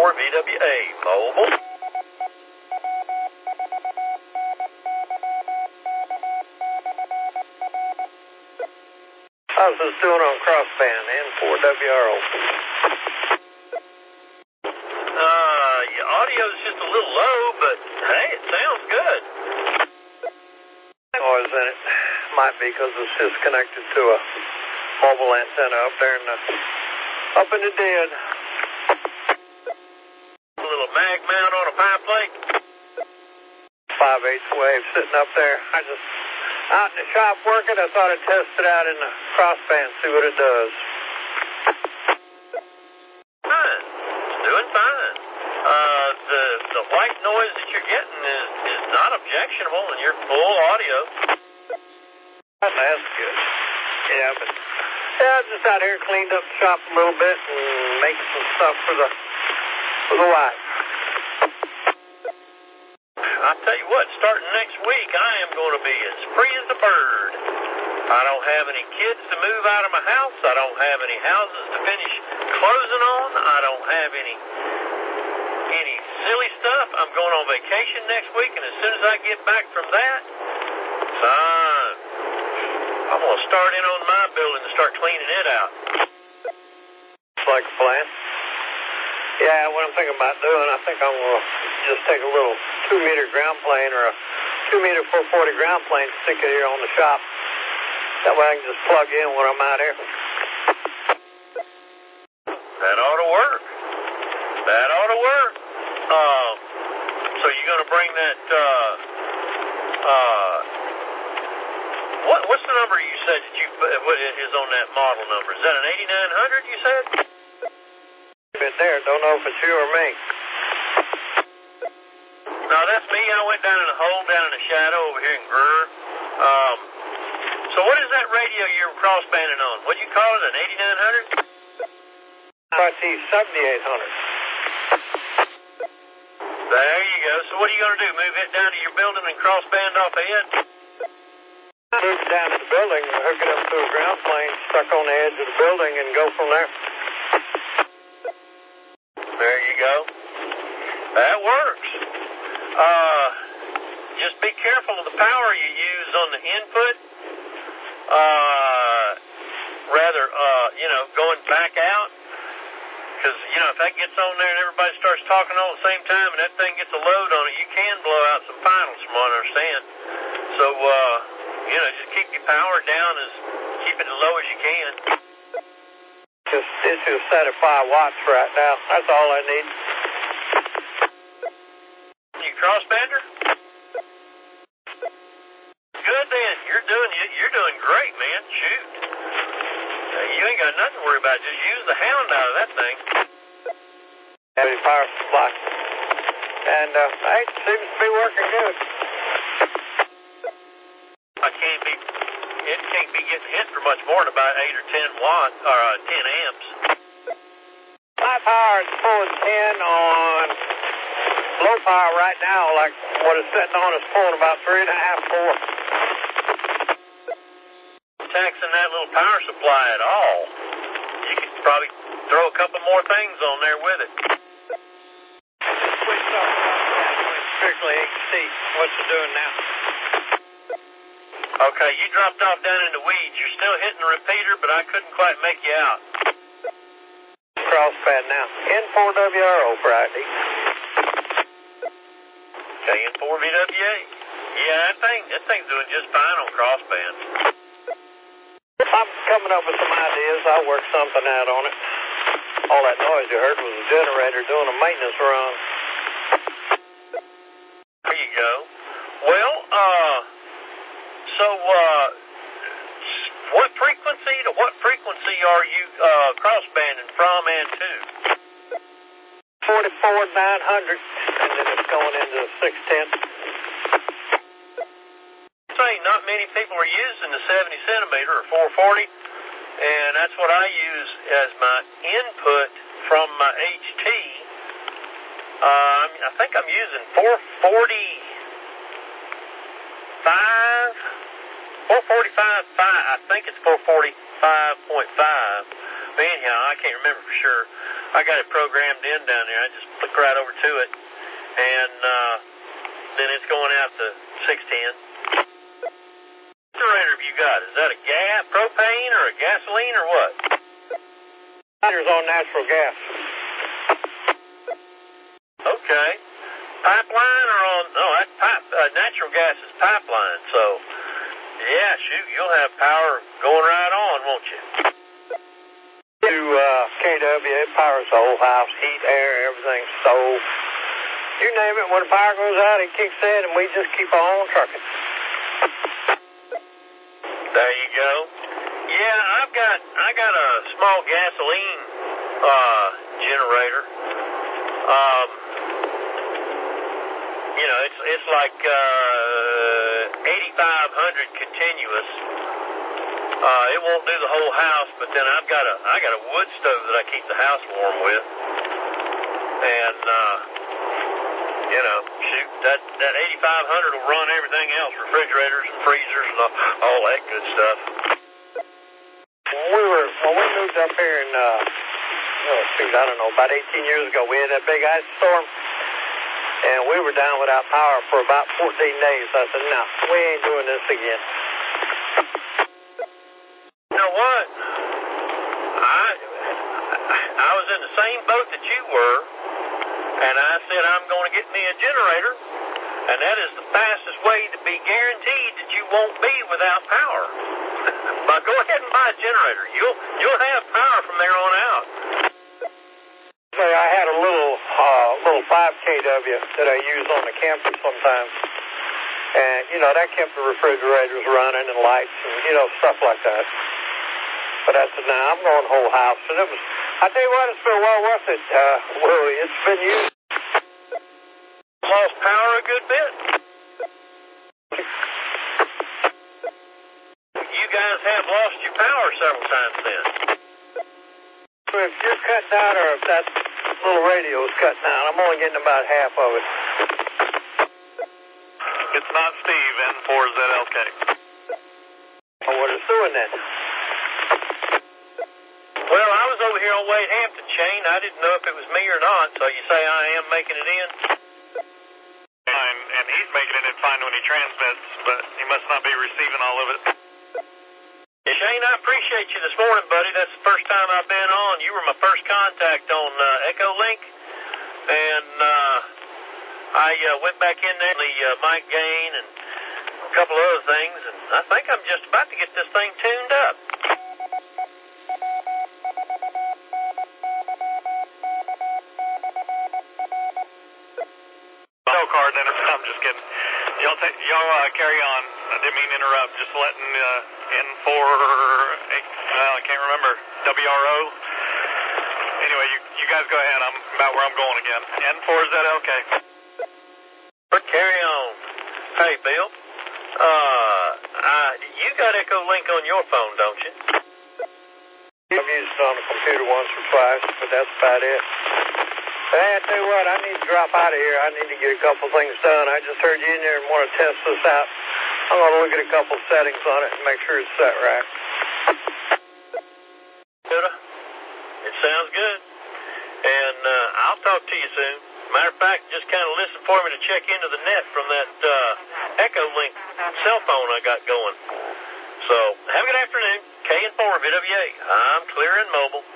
N4VWA mobile. How's this doing on crossband? N4WRO. Your audio's just a little low, but hey, it sounds good. Noise in it. Might be because it's just connected to a mobile antenna up there up in the dead. A little mag mount on a pipe plate. 5/8 wave sitting up there. I just out in the shop working. I thought I'd test it out in the crossband, see what it does. Fine. It's doing fine. The white noise that you're getting is not objectionable in your full audio. That's good. Yeah, but I'm just out here cleaned up the shop a little bit and making some stuff for the wife. I tell you what, starting next week, I am going to be as free as a bird. I don't have any kids to move out of my house. I don't have any houses to finish closing on. I don't have any silly stuff. I'm going on vacation next week, and as soon as I get back from that, son, I'm going to start in on my building and start cleaning it out. It's like a plan. Yeah, what I'm thinking about doing, I think I'm going to just take a little 2-meter ground plane or a 2-meter 440 ground plane, stick it here on the shop. That way I can just plug in when I'm out here. That ought to work. That ought to work. So you're going to bring that, what's the number you said that what is on that model number? Is that an 8900 you said? Bit there, don't know if it's you or me. No, that's me. I went down in a hole down in the shadow over here in Greer. So what is that radio you're crossbanding on? What'd you call it, an 8900? RT 7800. There you go. So what are you going to do? Move it down to your building and crossband off ahead? Move it down to the building and hook it up to a ground plane stuck on the edge of the building and go from there. There you go. That works. Just be careful of the power you use on the input. Going back out. Because, if that gets on there and everybody starts talking all at the same time and that thing gets a load on it, you can blow out some finals from what I understand. So, just keep your power down, keep it as low as you can. It's just set at 5 watts right now. That's all I need. You crossbander? Good then. You're doing great, man. Shoot. You ain't got nothing to worry about. Just use the hound out of that thing. Heavy power supply. And it seems to be working good. It can't be getting hit for much more than about 8 or 10 watts, or 10 amps. My power is pulling 10 on low power right now, like what it's sitting on is pulling about 3.5, 4. Taxing that little power supply at all. You could probably throw a couple more things on there with it. Switched off strictly AC. What's it doing now? Okay, you dropped off down in the weeds. You're still hitting the repeater, but I couldn't quite make you out. Crossband now. N4WRO Friday. Okay, N4VWA. Yeah, that thing's doing just fine on crossband. I'm coming up with some ideas. I'll work something out on it. All that noise you heard was a generator doing a maintenance run. There you go. Well, what frequency are you crossbanding from and to? 44,900, and then it's going into 610. Not many people are using the 70 centimeter or 440, and that's what I use as my input from my HT. I think I'm using 445.5. I think it's 445.5. But anyhow, I can't remember for sure. I got it programmed in down there. I just click right over to it, and then it's going out to 610. What generator have you got? Is that a gas, propane, or a gasoline, or what? It's on natural gas. Okay. Pipeline or on? No, that's natural gas is pipeline. So, yeah, shoot, you'll have power going right on, won't you? To KW, it powers the whole house, heat, air, everything. So, you name it, when the power goes out, it kicks in, and we just keep on trucking. There you go. Yeah, I got a small gasoline generator. You know, it's like 8,500 continuous. It won't do the whole house, but then I got a wood stove that I keep the house warm with, and you know, shoot, that 8,500 will run everything else, refrigerators and freezers and all that good stuff. When we moved up here in I don't know, about 18 years ago, we had that big ice storm, and we were down without power for about 14 days. I said, no, we ain't doing this again. You know what? I was in the same boat that you were, and I said I'm going to get me a generator, and that is the fastest way to be guaranteed that you won't be without power. But go ahead and buy a generator. You'll have power from there on out. I had a little 5 kW that I use on the camper sometimes, and you know that kept the refrigerators running and lights and stuff like that. But I said, I'm going whole house, and it was. I tell you what, it's been well worth it, Willie. It's been used. Lost power a good bit. You guys have lost your power several times then. If you're cut down, or if that little radio's cut down, I'm only getting about half of it. It's not Steve, N4ZLK. Oh, what it's doing then? Well, I was over here on Wade Hampton, Shane. I didn't know if it was me or not, so you say I am making it in? Fine, and he's making it in fine when he transmits, but he must not be receiving all of it. Shane, I appreciate you this morning, buddy. That's the first time I've been on. You were my first contact on Echolink, and I went back in there, the mic gain and a couple other things, and I think I'm just about to get this thing tuned up. No card, Dennis. I'm just kidding. Y'all carry on. I didn't mean to interrupt. Just letting N4, I can't remember, WRO. Anyway, you guys go ahead. I'm about where I'm going again. N4ZLK. Carry on. Hey, Bill. You got Echolink on your phone, don't you? I've used it on the computer once or twice, but that's about it. Hey, I tell you what, I need to drop out of here. I need to get a couple things done. I just heard you in there and want to test this out. I'm going to look at a couple settings on it and make sure it's set right. It sounds good. And I'll talk to you soon. Matter of fact, just kind of listen for me to check into the net from that Echolink cell phone I got going. So, have a good afternoon. K and 4 VWA. I'm clear and mobile.